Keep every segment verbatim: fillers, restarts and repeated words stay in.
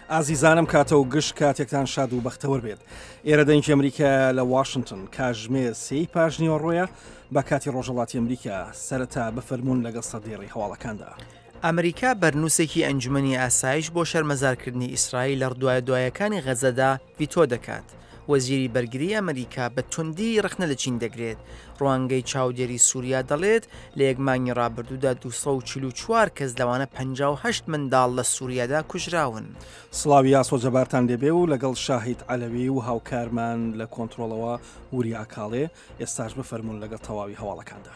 ئازیزانم کاتە و گشت کاتێکتان شاد و بەختەوەر بێت. ئێرە دەنگی ئەمریکا لە واشنگتن کاتژمێر سێی پاژنیوە ڕۆیە بە کاتی ڕۆژهەڵاتی ئەمریکا سەرەتا بەفەرمونون لەگەڵ سەردێڕی هەواڵەکاندا. ئەمریکا بەرنووسێکی ئەنجومەنی ئاسایش بۆ شەرمەزارکردنی ئیسرائیل لە ڕدوایە دوایەکانی غەزەدا ڤیتۆ دەکات. وەزیری بەرگری ئەمریکا بە توندی ڕخنە لە چین دەگرێت. ڕوانگەی چاودێری سووریا دەڵێت لە یەکمانگی ڕابردوودا دووسەد و چل و چوار کەس لەوانە پەنجا و هەشت منداڵ لە سووریادا کوژراون. سڵاوی یاسۆ جەبارتان دەبێ و لەگەڵ شاهید عەلەوی و هاوکارمان لە کۆنتڕۆڵەوە وریا کاڵێ ئێستاش بفەرمونون لەگەڵ تەواوی هەواڵەکاندا.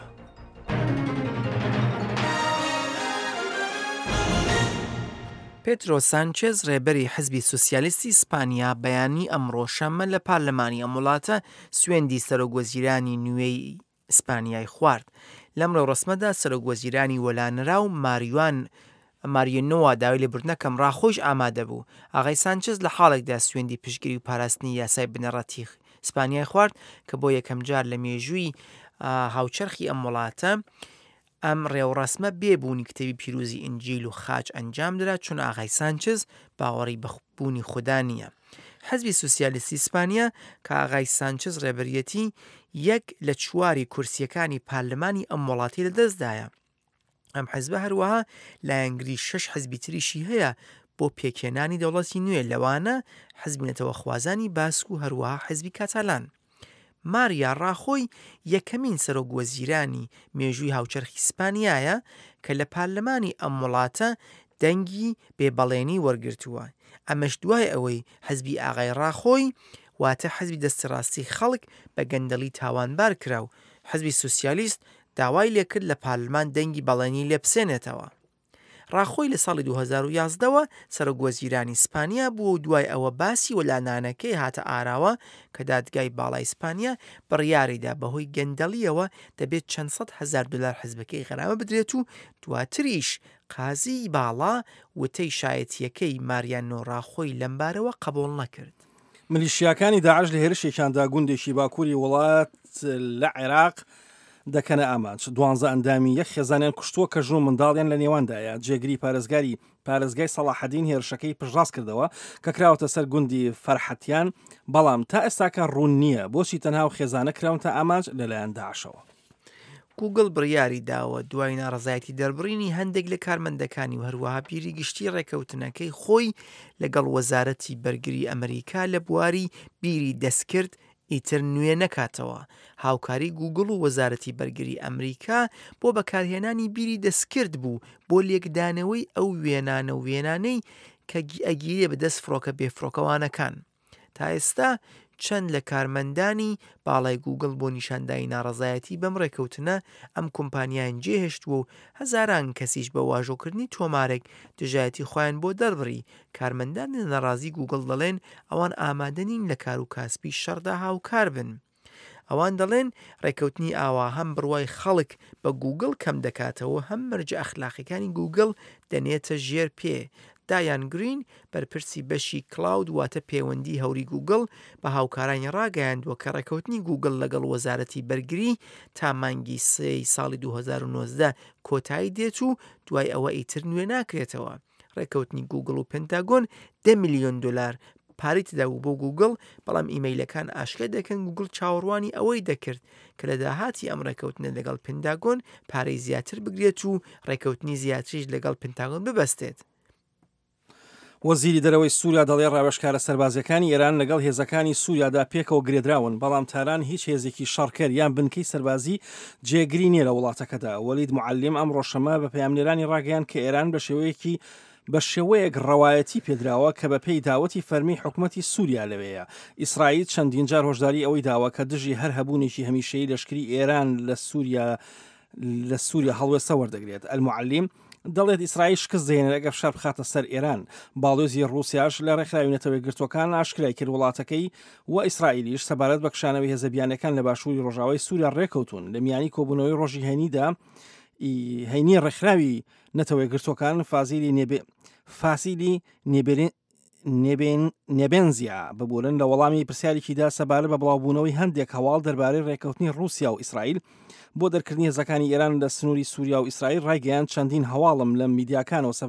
پێترۆ سانچێز ڕێبەری حزبی سوسیالیستی ئیسپانیا بەیانی ئەمڕۆ شەممە لە پارلەمانی ئەم وڵاتە سوێندی سەرۆکوەزیرانی نوێی ئیسپانیای خوارد. لەمڕۆ ڕسمەدا سەرۆکوەزیرانی وەلانرا و ماریوان ماریۆنۆوا داوای لێبوردنەکەم ڕاخۆش ئامادە بوو. ئاغای سانچێز لە حاڵێکدا سوێندی پشتگیری و پاراستنی یاسای بنەڕەتی ئیسپانیای خوارد کە بۆ یەکەم جار لە مێژووی هاوچەرخی ئەم وڵاتە ئەم ڕێوڕسمە بێبوونی کتێبی پیرۆزی ئینجیل و خاچ ئەنجام درا چون ئاغای سانچز باوەڕی بەخبوونی خوددا نییە. حزبی سوسیالیستی ئیسپانیا کە ئاغای سانچز ڕێبەریەتی یەک لە چواری کورسیەکانی پارلەمانی ئەم وڵاتی لەدەستدایە. ئەم حزبە هەروەها لایەنگری شەش حزبی تریشی هەیە بۆ پێکێنانی دەوڵەتی نوێ، لەوانە حزبی نەتەوە خوازانی باسک و هەروەها حزبی کاتالان. ماریا ڕاخۆی یەکەمین سەرۆکوەزیرانی مێژووی هاوچەرخی ئیسپانیایە کە لە پارلەمانی ئەم وڵاتە دەنگی بێبەڵێنی وەرگرتووە. ئەمەش دوای ئەوەی حزبی ئاغای ڕاخۆی واتە حزبی دەستەڕاستی خەڵک بە گەندەڵی تاوانبار کرا و حزبی سوسیالیست داوای لێکرد لە پارلەمان دەنگی بەڵێنی لێبسێنێتەوە. ڕاخۆی لە ساڵی دوو هەزار و یازدەوە سەرۆکوەزیرانی ئیسپانیا بووە و دوای ئەوە باسی وەلانانەکەی هاتە ئاراوە کە دادگای باڵای ئیسپانیا بڕیاریدا بەهۆی گەندەڵیەوە دەبێت چەند سەد هەزار دلار حزبەکەی غەرامە بدرێت و دواتریش قازی باڵا وتەی شایەتیەکەی ماریانۆ ڕاخۆی لەمبارەوە قبوڵ نەکرد. ملیشیاکانی داعش لە هێرشێکیاندا گوندێکی باکووری وڵات لە عێراق دەکەنە ئامانج. دوانزە ئەندامی یەک خێزانیان کوشتووە کە ژوو منداڵیان لە نێواندایە. جێگری پارێزگاری پارێزگای سەلاحەدین هێرشەکەی پشتڕاست کردەوە کە کراوەتە سەر گوندی فەرحەتیان، بەڵام تا ئێستاکە ڕوون نییە بۆچی تەنها و خێزانە کراونتە ئامانج لەلایەن داعشەوە. گوگل بڕیاری داوە دوای ناڕەزایەتی دەربڕینی هەندێک لە کارمەندەکانی و هەروەها پیری گشتی ڕێکەوتنەکەی خۆی لەگەڵ وەزارەتی بەرگری ئەمریکا لە بواری بیری دەستکرد ئیتر نوێ نەکاتەوە. هاوکاری گوگل و وەزارەتی بەرگری ئەمریکا بۆ بەکارهێنانی بیری دەستکرد بوو بۆ لێکدانەوەی ئەو وێنانە و وێنانەی کە ئەگیرێ بەدەست فڕۆکە بێفڕۆکەوانەکان. تا ئێستا چەند لە کارمەندانی باڵای گوگل بۆ نیشاندانی ناڕەزایەتی بەم ڕێکەوتنە ئەم کۆمپانیایان جێهێشتووە و هەزاران کەسیش بە واژۆکردنی تۆمارێک دژایەتی خۆیان بۆ دەربڕی. کارمەندان نەڕازی گوگل دەڵێن ئەوان ئامادە نین لە کار و کاسبی شەڕدا هاوکار بن. ئەوان دەڵێن ڕێکەوتنی ئاوا هەم بڕوای خەڵک بە گوگل کەم دەکاتەوە هەم مەرجە ئەخلاقیەکانی گوگل دەنێتە ژێر پێ. دایان گرین بەرپرسی بەشی کلااود واتە پەیوەندی هەوری گوگل بە هاوکارانی ڕاگەیاندووە کە ڕێکەوتنی گوگل لەگەڵ وەزارەتی بەرگری تا مانگی سێی ساڵی دوو هەزار و نۆزدە کۆتایی دێت و دوای ئەوە ئیتر نوێ ناکرێتەوە. ڕێکەوتنی گوگل و پێنتاگۆن دە میلیۆن دلار پاری تداوو بۆ گوگل، بەڵام ئیمەیلەکان ئاشکرا دەکەن گوگل چاوەڕوانی ئەوەی دەکرد کە لە داهاتی ئەم ڕێکەوتنە لەگەڵ پێنتاگۆن پارەی زیاتر بگرێت و ڕێکەوتنی زیاتریش لەگەڵ پێنتاگۆن ببەستێت. وەزیری دەرەوەی سووریا دەڵێ ڕاوێژکارە سەربازەکانی ئێران لەگەڵ هێزەکانی سووریادا پێکەوە گرێدراون، بەڵام تاران هیچ هێزێکی شەڕکەر یان بنکەی سەربازی جێگری نییە لە وڵاتەکەدا. وەلید معەلیم ئەم ڕۆژەمە بە پەیامنێرانی ڕاگەیاند کە ئێران بە شێوەیەکی بە شێوەیەک ڕەوایەتی پێدراوە کە بە پێی داوەتی فەرمی حکومەتی سووریا لەوەیە. ئیسرائیل چەندین جار هۆشداری ئەوەی داوە کە دژی هەر هەبوونێکی هەمیشەیی لەشکری ئێران لە سووریا لە سووریا هەڵوێستە وەردەگرێت. المعەلیم دەڵێت ئیسرائیل شکست دێنێت ئەگەر شەڕ بخاتە سەر ئێران. باڵۆزی ڕووسیاش لە ڕێکخراوی نەتەوەی گرتوەکان ئاشکرای کرد وڵاتەکەی و ئیسرائیلیش سەبارەت بە کشانەوەی هێزەبیانەکان لە باشووری ڕۆژاوای سووریا ڕێکەوتون. لە میانی کۆبوونەوەی ڕۆژی هەینیدا هەینی ڕێکخراوی نەتەوەی گرتوەکان فازیلی نێبێ فاسیلی نێبێنزیا ببورن لە وەڵامی پرسیارێکیدا سەبارەت بە بڵاوبوونەوەی هەندێک هەواڵ دەربارەی ڕێکەوتنی ڕووسیا و ئیسرائیل بۆ دەرکردنی هێزەکانی ئێران لە سنووری سووریا و ئیسرائیل ڕایگەیاند چەندین هەواڵم لە میدیاکانەوە